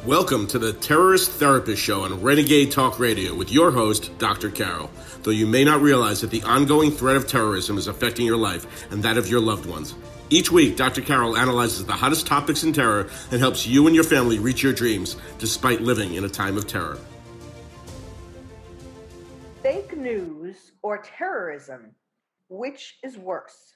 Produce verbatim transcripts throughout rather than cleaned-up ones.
Welcome to the Terrorist Therapist Show on Renegade Talk Radio with your host, Doctor Carol. Though you may not realize that the ongoing threat of terrorism is affecting your life and that of your loved ones. Each week, Doctor Carol analyzes the hottest topics in terror and helps you and your family reach your dreams despite living in a time of terror. Fake news or terrorism, which is worse?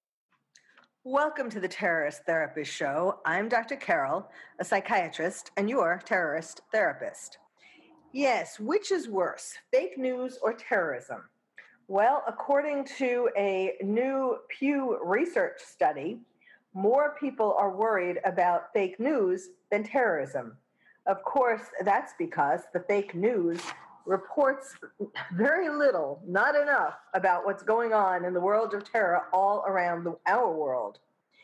Welcome to the Terrorist Therapist Show. I'm Doctor Carol, a psychiatrist, and your terrorist therapist. Yes, which is worse, fake news or terrorism? Well, according to a new Pew Research study, more people are worried about fake news than terrorism. Of course, that's because the fake news reports very little, not enough, about what's going on in the world of terror all around the, our world.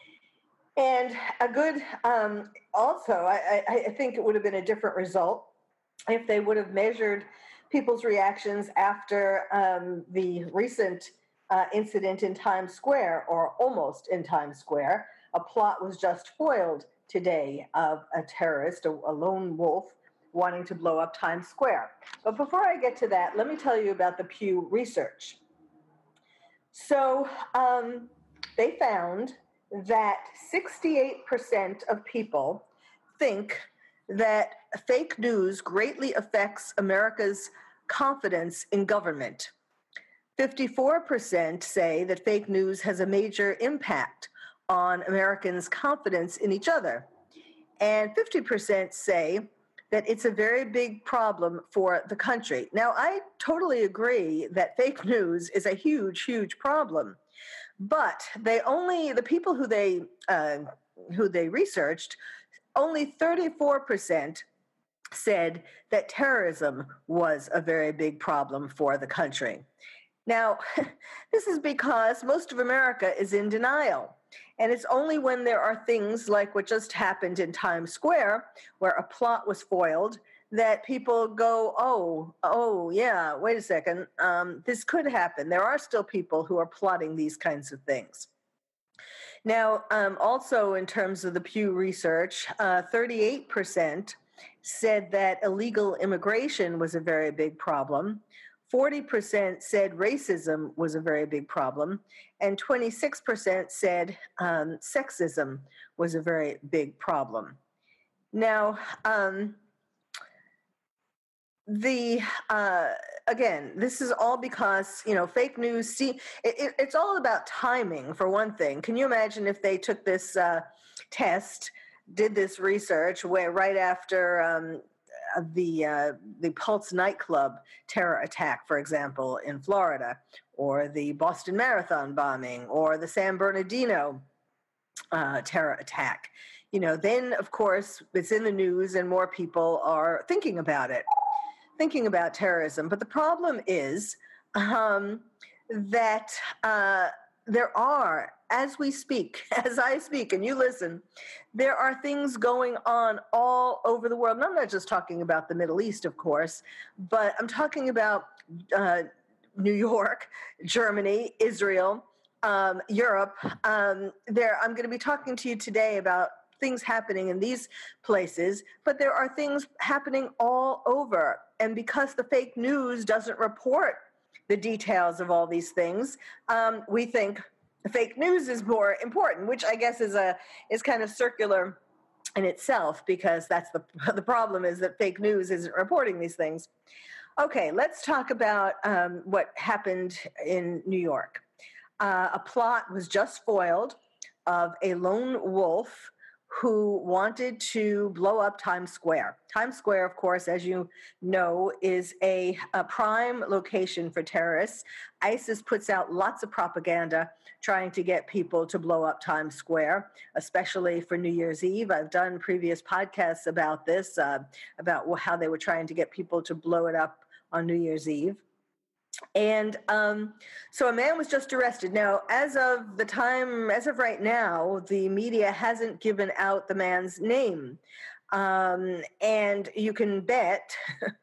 And a good, um, also, I, I, I think it would have been a different result if they would have measured people's reactions after um, the recent uh, incident in Times Square, or almost in Times Square. A plot was just foiled today of a terrorist, a, a lone wolf, wanting to blow up Times Square. But before I get to that, let me tell you about the Pew Research. So um, they found that sixty-eight percent of people think that fake news greatly affects America's confidence in government. fifty-four percent say that fake news has a major impact on Americans' confidence in each other. And fifty percent say that it's a very big problem for the country. Now, I totally agree that fake news is a huge, huge problem. But they only, the people who they uh, who they researched, only thirty-four percent said that terrorism was a very big problem for the country. Now, this is because most of America is in denial. And it's only when there are things like what just happened in Times Square, where a plot was foiled, that people go, oh, oh, yeah, wait a second, um, this could happen. There are still people who are plotting these kinds of things. Now, um, also in terms of the Pew Research, uh, thirty-eight percent said that illegal immigration was a very big problem. forty percent said racism was a very big problem, and twenty-six percent said um, sexism was a very big problem. Now, um, the uh, again, this is all because, you know, fake news, see, it, it, it's all about timing, for one thing. Can you imagine if they took this uh, test, did this research where right after um, the uh, the Pulse nightclub terror attack, for example, in Florida, or the Boston Marathon bombing, or the San Bernardino uh, terror attack. You know, then, of course, it's in the news and more people are thinking about it, thinking about terrorism. But the problem is um, that uh, there are, as we speak, as I speak, and you listen, there are things going on all over the world. And I'm not just talking about the Middle East, of course, but I'm talking about uh, New York, Germany, Israel, um, Europe. Um, there, I'm going to be talking to you today about things happening in these places, but there are things happening all over. And because the fake news doesn't report the details of all these things, um, we think the fake news is more important, which I guess is a is kind of circular in itself, because that's the the problem is that fake news isn't reporting these things. Okay, let's talk about um, what happened in New York. Uh, a plot was just foiled of a lone wolf who wanted to blow up Times Square. Times Square, of course, as you know, is a, a prime location for terrorists. ISIS puts out lots of propaganda trying to get people to blow up Times Square, especially for New Year's Eve. I've done previous podcasts about this, uh, about how they were trying to get people to blow it up on New Year's Eve. And um, so a man was just arrested. Now, as of the time, as of right now, the media hasn't given out the man's name. Um, and you can bet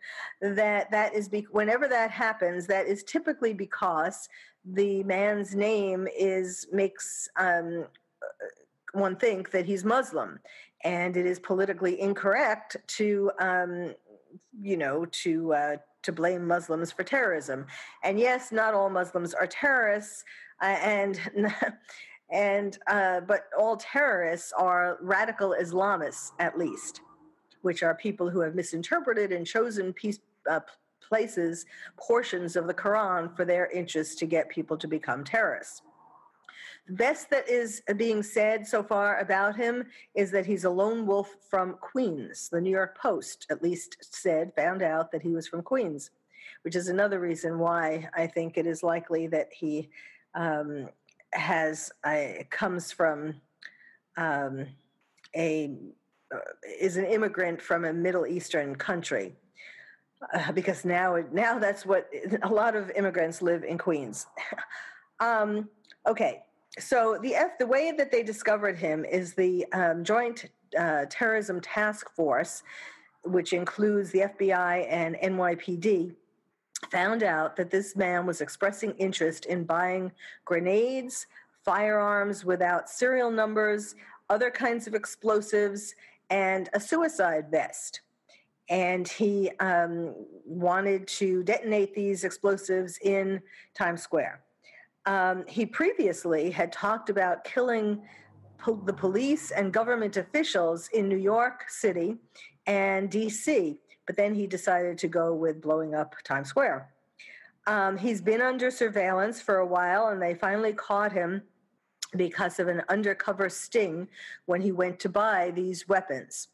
that that is, be- whenever that happens, that is typically because the man's name is, makes um, one think that he's Muslim, and it is politically incorrect to, um, you know, to uh, to blame Muslims for terrorism. And yes, not all Muslims are terrorists, uh, and and uh, but all terrorists are radical Islamists, at least, which are people who have misinterpreted and chosen peace, uh, places, portions of the Quran for their interests to get people to become terrorists. The best that is being said so far about him is that he's a lone wolf from Queens. The New York Post at least said, found out that he was from Queens, which is another reason why I think it is likely that he um, has a, comes from um, a uh, is an immigrant from a Middle Eastern country, uh, because now now that's what a lot of immigrants live in Queens. um, okay. So the F, the way that they discovered him is the um, Joint uh, Terrorism Task Force, which includes the F B I and N Y P D, found out that this man was expressing interest in buying grenades, firearms without serial numbers, other kinds of explosives, and a suicide vest. And he um, wanted to detonate these explosives in Times Square. Um, he previously had talked about killing po- the police and government officials in New York City and D C, but then he decided to go with blowing up Times Square. Um, he's been under surveillance for a while, and they finally caught him because of an undercover sting when he went to buy these weapons.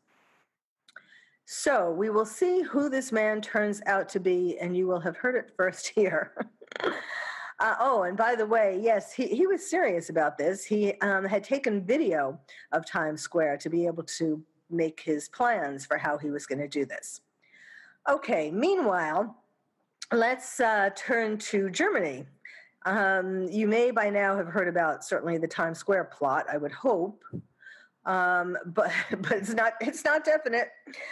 So we will see who this man turns out to be, and you will have heard it first here. Uh, oh, and by the way, yes, he, he was serious about this. He um, had taken video of Times Square to be able to make his plans for how he was going to do this. Okay, meanwhile, let's uh, turn to Germany. Um, you may by now have heard about certainly the Times Square plot, I would hope, um, but but it's not it's not definite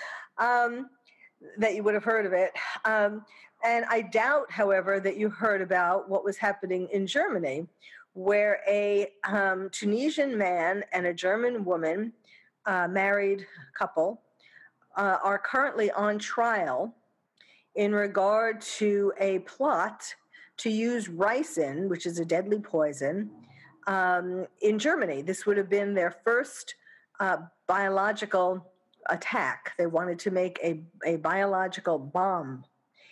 um, that you would have heard of it. Um, And I doubt, however, that you heard about what was happening in Germany, where a um, Tunisian man and a German woman, uh, married couple, uh, are currently on trial in regard to a plot to use ricin, which is a deadly poison, um, in Germany. This would have been their first uh, biological attack. They wanted to make a, a biological bomb.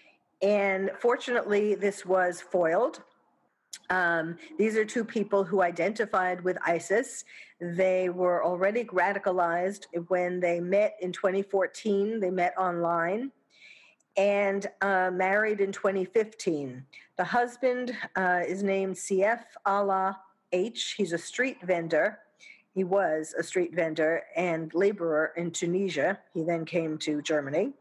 And fortunately, this was foiled. Um, these are two people who identified with ISIS. They were already radicalized when they met in twenty fourteen. They met online and uh, married in twenty fifteen. The husband uh, is named Sief Allah H. He's a street vendor. He was a street vendor and laborer in Tunisia. He then came to Germany.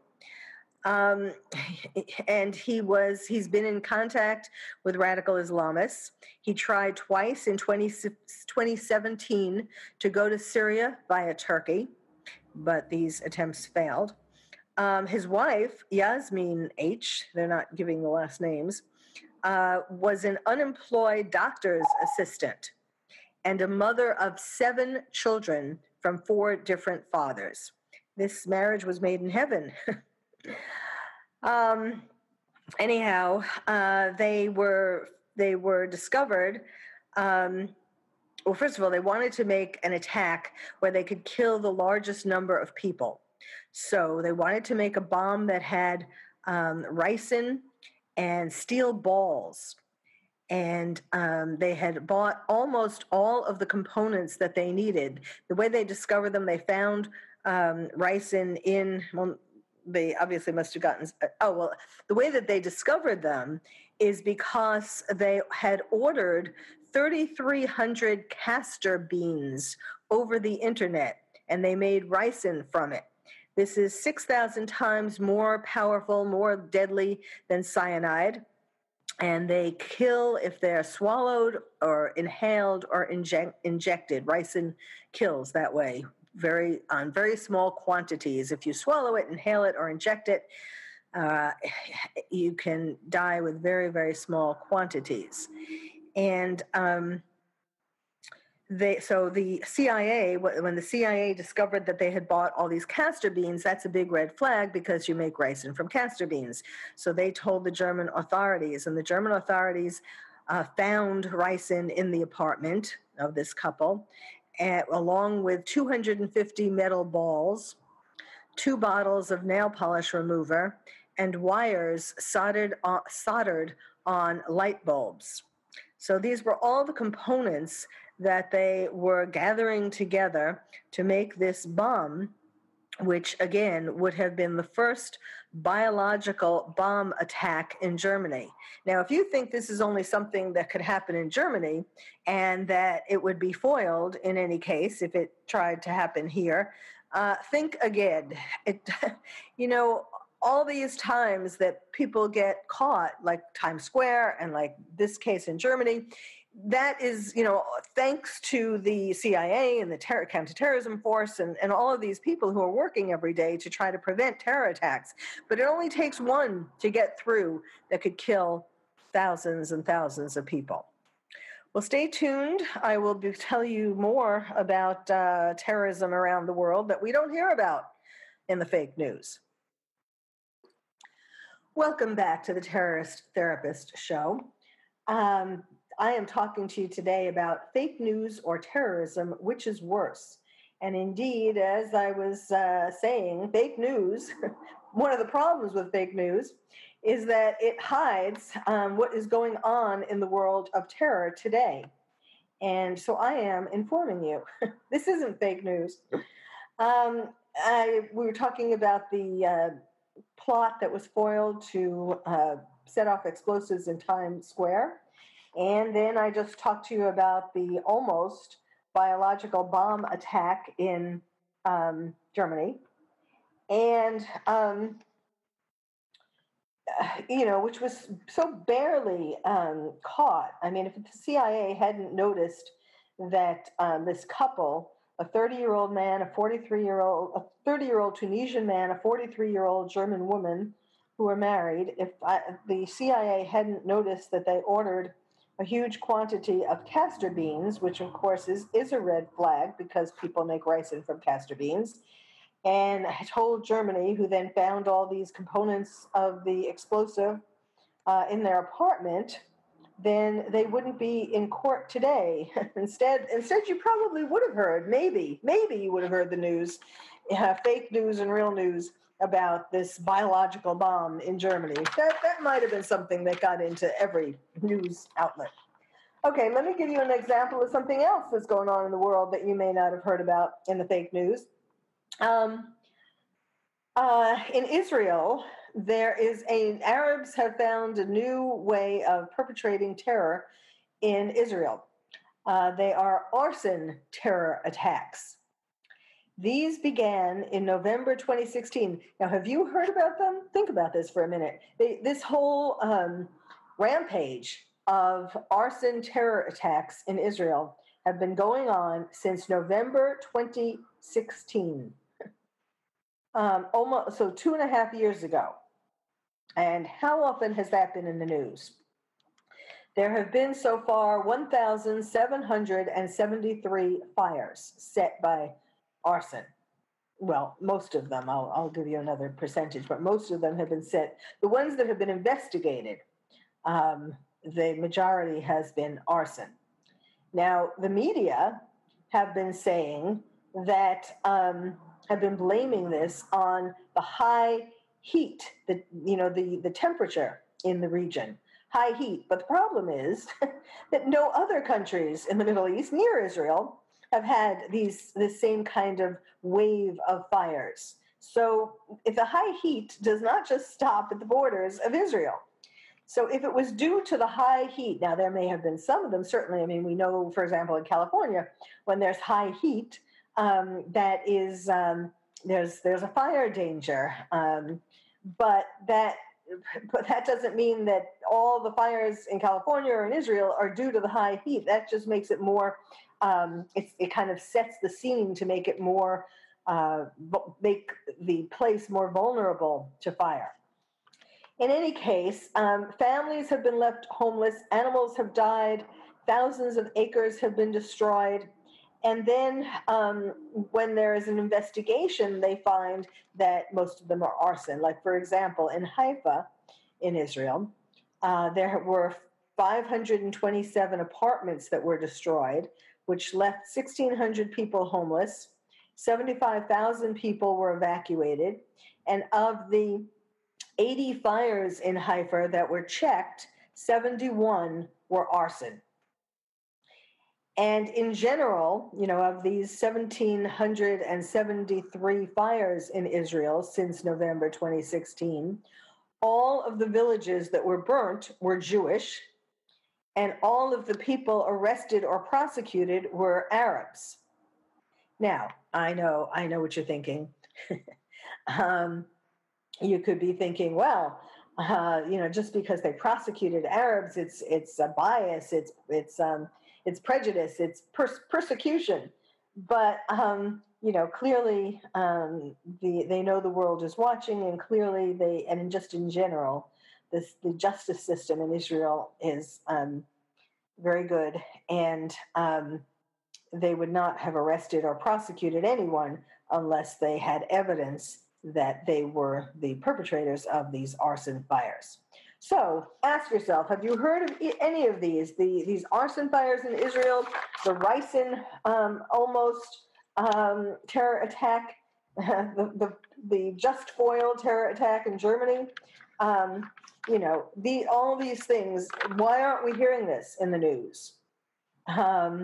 Um, and he was, he's been in contact with radical Islamists. He tried twice in twenty seventeen to go to Syria via Turkey, but these attempts failed. Um, his wife, Yasmin H., they're not giving the last names, uh, was an unemployed doctor's assistant and a mother of seven children from four different fathers. This marriage was made in heaven. Um, anyhow, uh, they were they were discovered. Um, well, first of all, they wanted to make an attack where they could kill the largest number of people. So they wanted to make a bomb that had um, ricin and steel balls. And um, they had bought almost all of the components that they needed. The way they discovered them, they found um, ricin in... Well, they obviously must have gotten, oh, well, the way that they discovered them is because they had ordered thirty-three hundred castor beans over the internet, and they made ricin from it. This is six thousand times more powerful, more deadly than cyanide, and they kill if they're swallowed or inhaled or inject, injected. Ricin kills that way. Very on very small quantities. If you swallow it, inhale it, or inject it, uh, you can die with very, very small quantities. And um, they so the C I A, when the C I A discovered that they had bought all these castor beans, that's a big red flag because you make ricin from castor beans. So they told the German authorities, and the German authorities uh, found ricin in the apartment of this couple, and, along with two hundred fifty metal balls, two bottles of nail polish remover, and wires soldered on, soldered on light bulbs. So these were all the components that they were gathering together to make this bomb, which again would have been the first biological bomb attack in Germany. Now, if you think this is only something that could happen in Germany and that it would be foiled in any case if it tried to happen here, uh, think again. It, you know, all these times that people get caught, like Times Square and like this case in Germany, that is, you know, thanks to the C I A and the terror, counterterrorism force and, and all of these people who are working every day to try to prevent terror attacks. But it only takes one to get through that could kill thousands and thousands of people. Well, stay tuned. I will be, tell you more about uh, terrorism around the world that we don't hear about in the fake news. Welcome back to the Terrorist Therapist Show. Um, I am talking to you today about fake news or terrorism, which is worse. And indeed, as I was uh, saying, fake news, one of the problems with fake news is that it hides um, what is going on in the world of terror today. And so I am informing you. This isn't fake news. Um, I, we were talking about the uh, plot that was foiled to uh, set off explosives in Times Square. And then I just talked to you about the almost biological bomb attack in um, Germany. And, um, you know, which was so barely um, caught. I mean, if the C I A hadn't noticed that um, this couple, a thirty-year-old man, a forty-three-year-old, a thirty-year-old Tunisian man, a forty-three-year-old German woman who were married, if I, the C I A hadn't noticed that they ordered a huge quantity of castor beans, which of course is, is a red flag because people make ricin from castor beans, and I told Germany, who then found all these components of the explosive uh, in their apartment, then they wouldn't be in court today. instead, instead, you probably would have heard, maybe, maybe you would have heard the news, uh, fake news and real news about this biological bomb in Germany. That, that might have been something that got into every news outlet. Okay, let me give you an example of something else that's going on in the world that you may not have heard about in the fake news. Um, uh, in Israel, there is a, Arabs have found a new way of perpetrating terror in Israel. Uh, they are arson terror attacks. These began in November twenty sixteen. Now, have you heard about them? Think about this for a minute. They, this whole um, rampage of arson terror attacks in Israel have been going on since November twenty sixteen. Um, almost, so two and a half years ago. And how often has that been in the news? There have been so far one thousand seven hundred seventy-three fires set by arson. Well, most of them, I'll, I'll give you another percentage, but most of them have been set. The ones that have been investigated, um, the majority has been arson. Now, the media have been saying that, um, have been blaming this on the high heat, the, you know, the, the temperature in the region, high heat. But the problem is that no other countries in the Middle East near Israel have had these this same kind of wave of fires. So if the high heat does not just stop at the borders of Israel. So if it was due to the high heat, now there may have been some of them, certainly. I mean, we know, for example, in California, when there's high heat, um, that is, um, there's there's a fire danger. Um, but that but that doesn't mean that all the fires in California or in Israel are due to the high heat. That just makes it more, um, it, it kind of sets the scene to make it more, uh, make the place more vulnerable to fire. In any case, um, families have been left homeless, animals have died, thousands of acres have been destroyed. And then um, when there is an investigation, they find that most of them are arson. Like, for example, in Haifa, in Israel, uh, there were five hundred twenty-seven apartments that were destroyed, which left sixteen hundred people homeless. seventy-five thousand people were evacuated. And of the eighty fires in Haifa that were checked, seventy-one were arson. And in general, you know, of these one thousand seven hundred seventy-three fires in Israel since November twenty sixteen, all of the villages that were burnt were Jewish, and all of the people arrested or prosecuted were Arabs. Now, I know, I know what you're thinking. um, you could be thinking, well, uh, you know, just because they prosecuted Arabs, it's it's a bias, it's it's um, it's prejudice, it's pers- persecution. But um, you know, clearly, um, the they know the world is watching, and clearly they, and just in general, this the justice system in Israel is um, very good, and um, they would not have arrested or prosecuted anyone unless they had evidence that they were the perpetrators of these arson fires. So ask yourself, have you heard of any of these? The, these arson fires in Israel, the Ricin um, almost um, terror attack, the, the, the Just Foil terror attack in Germany. Um, you know, the, all these things, why aren't we hearing this in the news? Um,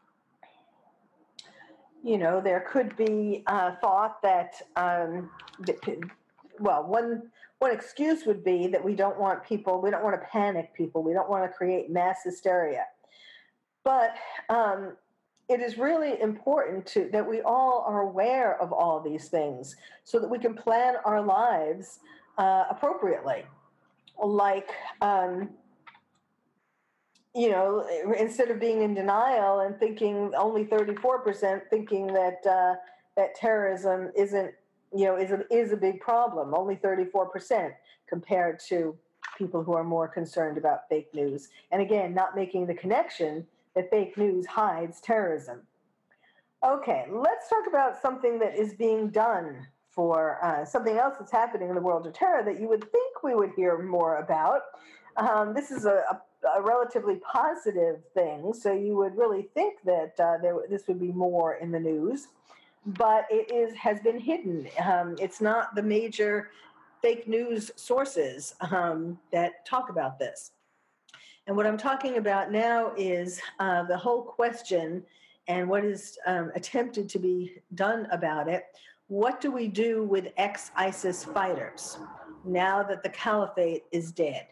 you know, there could be uh, thought that, um, well, one one excuse would be that we don't want people, we don't want to panic people, we don't want to create mass hysteria. But um, it is really important to that we all are aware of all these things so that we can plan our lives uh, appropriately. Like, um, you know, instead of being in denial and thinking only thirty-four percent, thinking that uh, that terrorism isn't, you know, is a, is a big problem, only thirty-four percent compared to people who are more concerned about fake news. And again, not making the connection that fake news hides terrorism. Okay, let's talk about something that is being done for uh, something else that's happening in the world of terror that you would think we would hear more about. Um, this is a, a a relatively positive thing, so you would really think that uh, there, this would be more in the news, but it is has been hidden. Um, it's not the major fake news sources um, that talk about this. And what I'm talking about now is uh, the whole question and what is um, attempted to be done about it. What do we do with ex-ISIS fighters now that the caliphate is dead?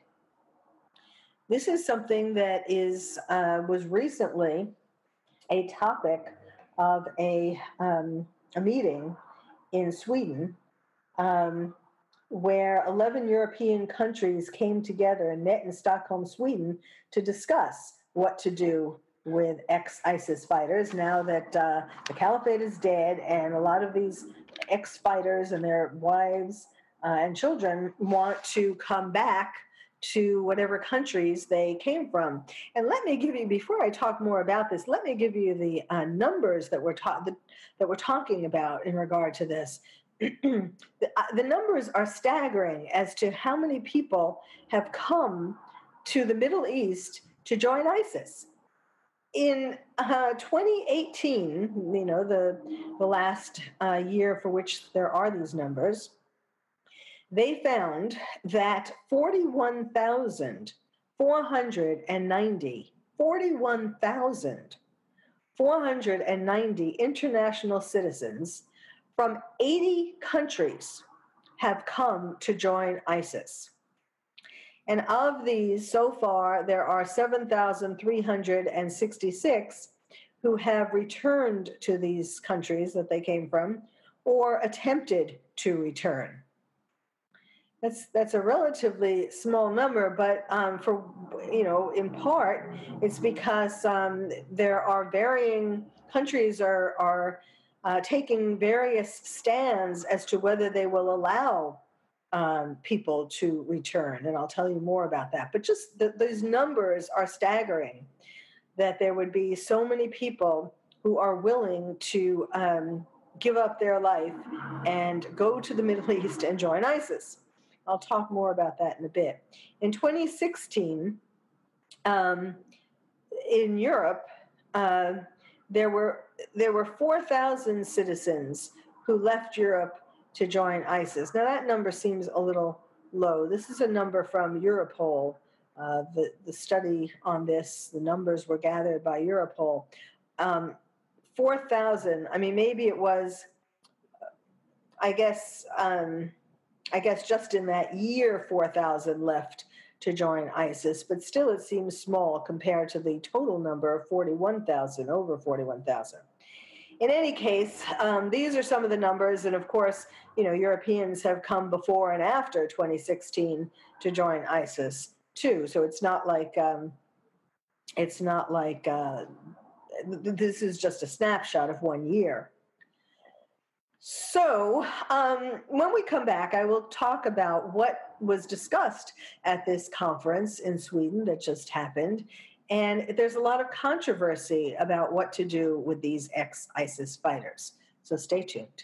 This is something that is uh, was recently a topic of a, um, a meeting in Sweden um, where eleven European countries came together and met in Stockholm, Sweden, to discuss what to do with ex-ISIS fighters now that uh, the caliphate is dead, and a lot of these ex-fighters and their wives uh, and children want to come back to whatever countries they came from. And let me give you, before I talk more about this, let me give you the uh, numbers that we're, ta- that, that we're talking about in regard to this. the, uh, the numbers are staggering as to how many people have come to the Middle East to join ISIS. In uh, twenty eighteen, you know, the, the last uh, year for which there are these numbers, they found that forty-one thousand four hundred ninety, forty-one thousand four hundred ninety international citizens from eighty countries have come to join ISIS. And of these, so far, there are seven thousand three hundred sixty-six who have returned to these countries that they came from or attempted to return. That's that's a relatively small number, but um, for, you know, in part, it's because um, there are varying countries are are uh, taking various stands as to whether they will allow um, people to return, and I'll tell you more about that. But just the, those numbers are staggering, that there would be so many people who are willing to um, give up their life and go to the Middle East and join ISIS. I'll talk more about that in a bit. In twenty sixteen, um, in Europe, uh, there were there were four thousand citizens who left Europe to join ISIS. Now that number seems a little low. This is a number from Europol. Uh, the, the study on this, the numbers were gathered by Europol. Um, four thousand, I mean, maybe it was, I guess, um, I guess just in that year, four thousand left to join ISIS, but still it seems small compared to the total number of forty-one thousand, over forty-one thousand. In any case, um, these are some of the numbers, and of course, you know, Europeans have come before and after twenty sixteen to join ISIS too. So it's not like um, it's not like uh, this is just a snapshot of one year. So um, when we come back, I will talk about what was discussed at this conference in Sweden that just happened. And there's a lot of controversy about what to do with these ex-ISIS fighters. So stay tuned.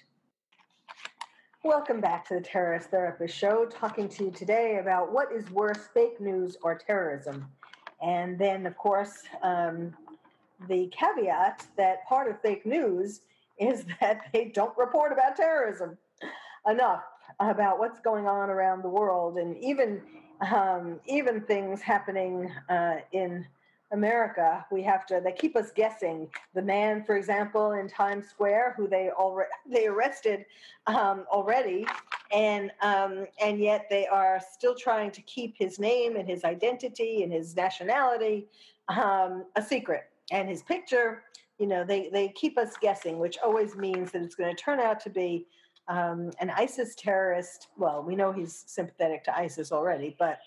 Welcome back to the Terrorist Therapist Show, talking to you today about what is worse, fake news or terrorism. And then, of course, um, the caveat that part of fake news is that they don't report about terrorism enough, about what's going on around the world, and even um, even things happening uh, in America. We have to. They keep us guessing. The man, for example, in Times Square, who they already they arrested um, already, and um, and yet they are still trying to keep his name and his identity and his nationality um, a secret, and his picture. You know, they, they keep us guessing, which always means that it's going to turn out to be um, an ISIS terrorist. Well, we know he's sympathetic to ISIS already, but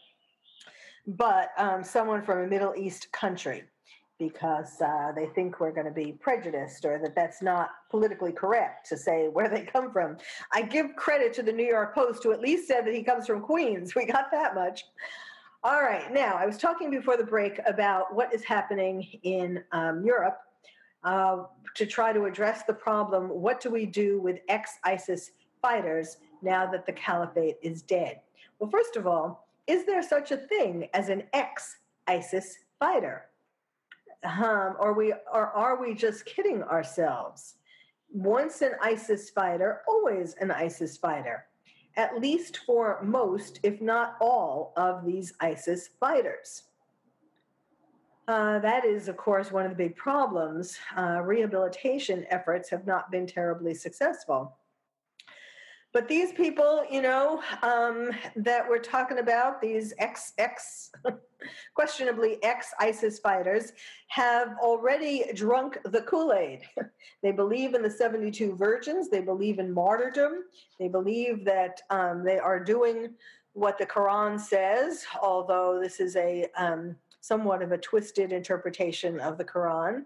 but um, someone from a Middle East country, because uh, they think we're going to be prejudiced, or that that's not politically correct to say where they come from. I give credit to the New York Post, who at least said that he comes from Queens. We got that much. All right. Now, I was talking before the break about what is happening in um, Europe. Uh, to try to address the problem, what do we do with ex-ISIS fighters now that the caliphate is dead? Well, first of all, is there such a thing as an ex-ISIS fighter? Um, or, we, or are we just kidding ourselves? Once an ISIS fighter, always an ISIS fighter, at least for most, if not all, of these ISIS fighters. Uh, that is, of course, one of the big problems. Uh, rehabilitation efforts have not been terribly successful. But these people, you know, um, that we're talking about, these ex, ex, questionably ex-ISIS fighters, have already drunk the Kool-Aid. They believe in the seventy-two virgins. They believe in martyrdom. They believe that um, they are doing what the Quran says, although this is a um, somewhat of a twisted interpretation of the Quran,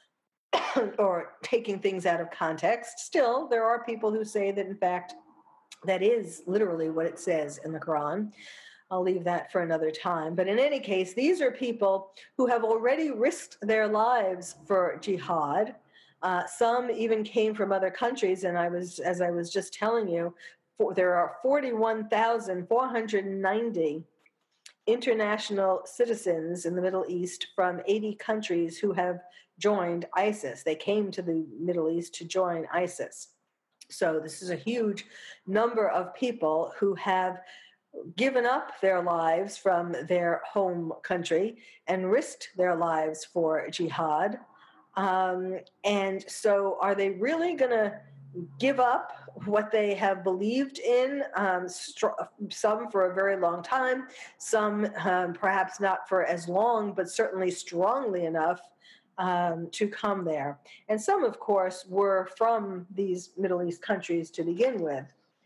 or taking things out of context. Still, there are people who say that, in fact, that is literally what it says in the Quran. I'll leave that for another time. But in any case, these are people who have already risked their lives for jihad. Uh, some even came from other countries, and I was, as I was just telling you, for, there are forty-one thousand four hundred ninety international citizens in the Middle East from eighty countries who have joined ISIS. They came to the Middle East to join ISIS. So this is a huge number of people who have given up their lives from their home country and risked their lives for jihad. Um, and so are they really going to give up what they have believed in, um, str- some for a very long time, some um, perhaps not for as long, but certainly strongly enough um, to come there. And some, of course, were from these Middle East countries to begin with.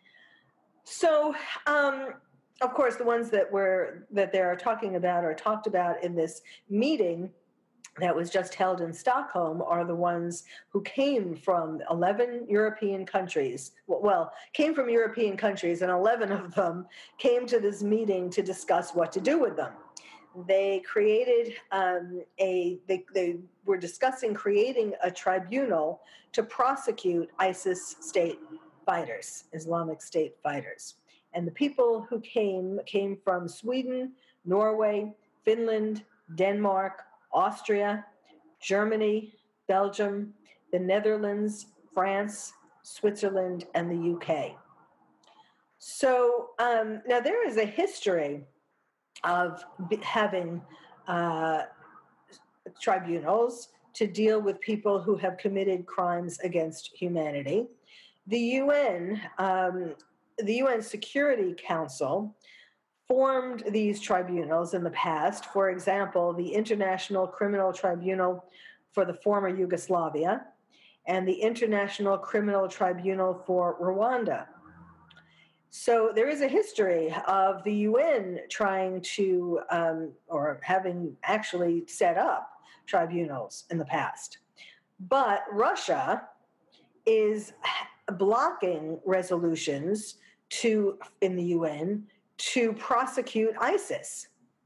So, um, of course, the ones that were that they're talking about or talked about in this meeting that was just held in Stockholm are the ones who came from eleven European countries. Well, came from European countries, and eleven of them came to this meeting to discuss what to do with them. they created um, a, they, they were discussing creating a tribunal to prosecute ISIS state fighters, Islamic State fighters. And the people who came came from Sweden, Norway, Finland, Denmark, Austria, Germany, Belgium, the Netherlands, France, Switzerland, and the U K. So um, now there is a history of having uh, tribunals to deal with people who have committed crimes against humanity. The U N, um, the U N Security Council, formed these tribunals in the past. For example, the International Criminal Tribunal for the former Yugoslavia and the International Criminal Tribunal for Rwanda. So there is a history of the U N trying to, um, or having actually set up tribunals in the past. But Russia is blocking resolutions to in the U N to prosecute ISIS,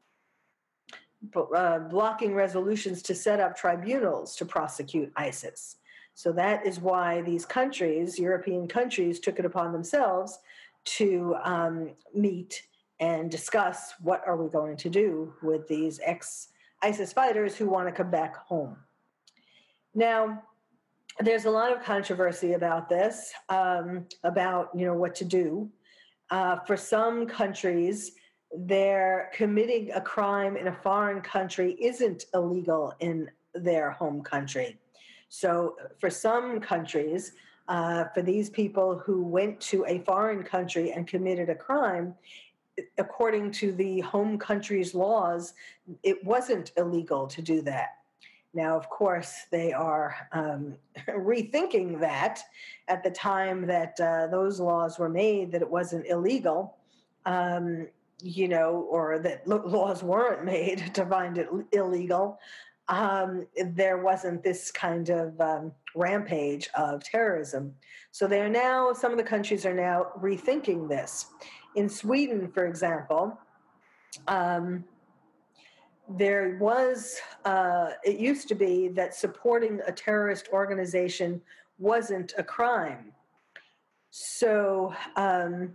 uh, blocking resolutions to set up tribunals to prosecute ISIS. So that is why these countries, European countries, took it upon themselves to um, meet and discuss what are we going to do with these ex-ISIS fighters who want to come back home. Now, there's a lot of controversy about this, um, about you know what to do. Uh, for some countries, they're committing a crime in a foreign country isn't illegal in their home country. So for some countries, uh, for these people who went to a foreign country and committed a crime, according to the home country's laws, it wasn't illegal to do that. Now, of course, they are um, rethinking that at the time that uh, those laws were made, that it wasn't illegal, um, you know, or that lo- laws weren't made to find it illegal. Um, there wasn't this kind of um, rampage of terrorism. So they are now, some of the countries are now rethinking this. In Sweden, for example, um, there was, uh, it used to be that supporting a terrorist organization wasn't a crime. So, um,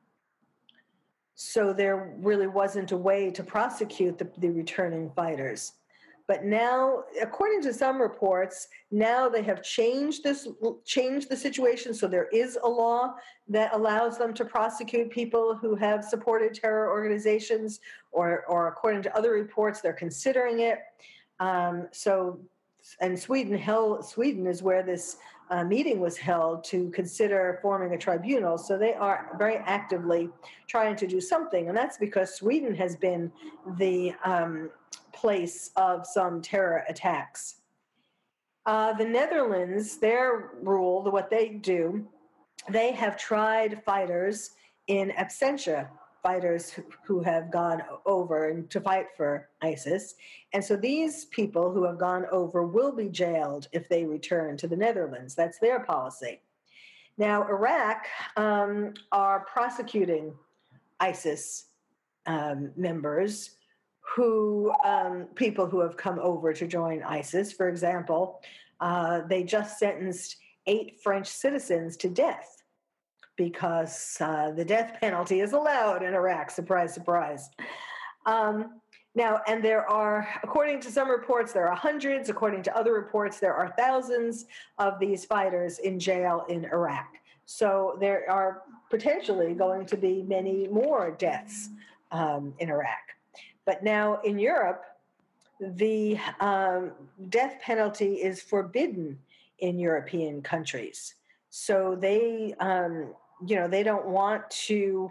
so there really wasn't a way to prosecute the, the returning fighters. But now, according to some reports, now they have changed this, changed the situation. So there is a law that allows them to prosecute people who have supported terror organizations, or, or according to other reports, they're considering it. Um, so, and Sweden held, Sweden is where this uh, meeting was held to consider forming a tribunal. So they are very actively trying to do something, and that's because Sweden has been the um, place of some terror attacks. Uh, the Netherlands, their rule, what they do, they have tried fighters in absentia, fighters who, who have gone over to fight for ISIS. And so these people who have gone over will be jailed if they return to the Netherlands. That's their policy. Now, Iraq um, are prosecuting ISIS um, members who, um, people who have come over to join ISIS. For example, uh, they just sentenced eight French citizens to death because uh, the death penalty is allowed in Iraq. Surprise, surprise. Um, now, and there are, according to some reports, there are hundreds. According to other reports, there are thousands of these fighters in jail in Iraq. So there are potentially going to be many more deaths um, in Iraq. But now in Europe, the um, death penalty is forbidden in European countries. So they, um, you know, they don't want to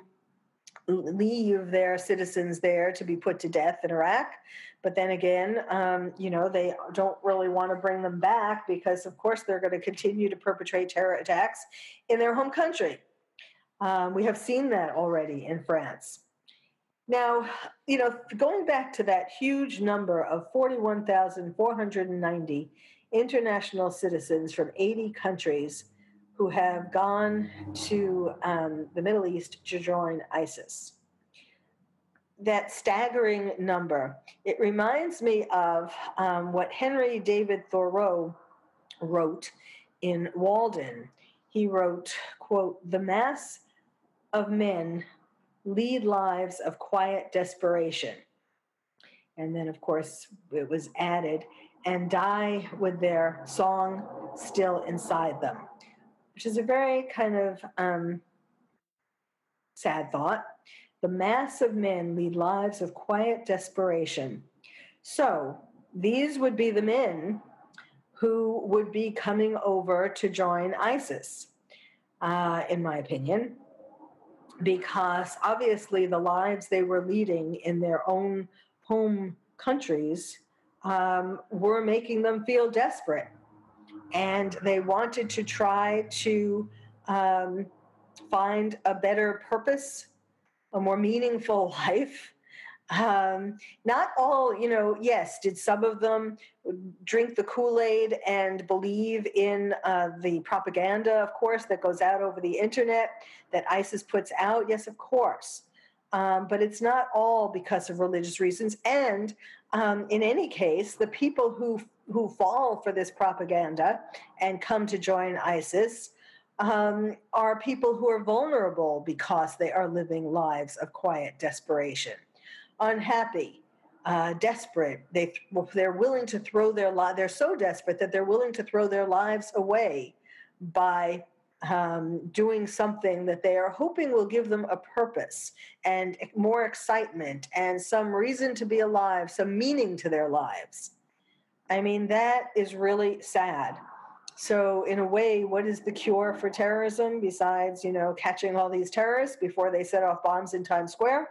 leave their citizens there to be put to death in Iraq. But then again, um, you know, they don't really want to bring them back because, of course, they're going to continue to perpetrate terror attacks in their home country. Um, we have seen that already in France. Now, you know, going back to that huge number of forty-one thousand four hundred ninety international citizens from eighty countries who have gone to um, the Middle East to join ISIS. that staggering number, it reminds me of um, what Henry David Thoreau wrote in Walden. He wrote, quote, "The mass of men lead lives of quiet desperation." And then, of course, it was added, "and die with their song still inside them," which is a very kind of um, sad thought. The mass of men lead lives of quiet desperation. So these would be the men who would be coming over to join ISIS, uh, in my opinion, because obviously the lives they were leading in their own home countries um, were making them feel desperate. And they wanted to try to um, find a better purpose, a more meaningful life. Um, not all, you know, yes, did some of them drink the Kool-Aid and believe in uh, the propaganda, of course, that goes out over the internet, that ISIS puts out? Yes, of course. Um, but it's not all because of religious reasons. And um, in any case, the people who who fall for this propaganda and come to join ISIS um, are people who are vulnerable because they are living lives of quiet desperation, unhappy, uh, desperate. They they're willing to throw their lives. They're so desperate that they're willing to throw their lives away by um, doing something that they are hoping will give them a purpose and more excitement and some reason to be alive, some meaning to their lives. I mean, that is really sad. So in a way, what is the cure for terrorism besides, you know, catching all these terrorists before they set off bombs in Times Square?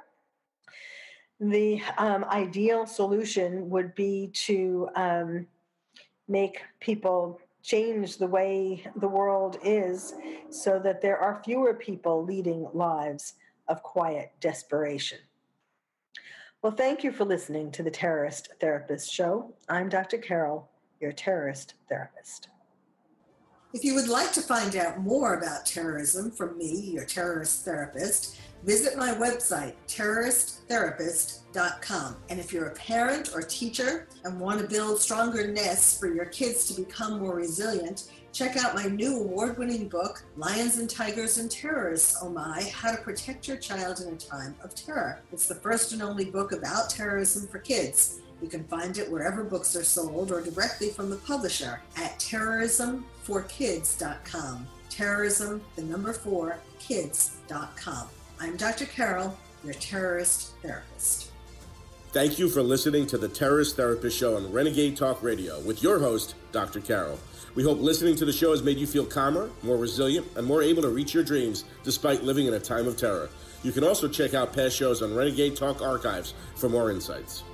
The um, ideal solution would be to um, make people change the way the world is so that there are fewer people leading lives of quiet desperation. Well, thank you for listening to the Terrorist Therapist Show. I'm Doctor Carol, your terrorist therapist. If you would like to find out more about terrorism from me, your terrorist therapist, visit my website, terrorist therapist dot com. And if you're a parent or teacher and want to build stronger nests for your kids to become more resilient, check out my new award-winning book, Lions and Tigers and Terrorists, Oh My, How to Protect Your Child in a Time of Terror. It's the first and only book about terrorism for kids. You can find it wherever books are sold or directly from the publisher at terrorism for kids dot com. Terrorism, the number four, kids dot com. I'm Doctor Carol, your terrorist therapist. Thank you for listening to the Terrorist Therapist Show on Renegade Talk Radio with your host, Doctor Carol. We hope listening to the show has made you feel calmer, more resilient, and more able to reach your dreams despite living in a time of terror. You can also check out past shows on Renegade Talk Archives for more insights.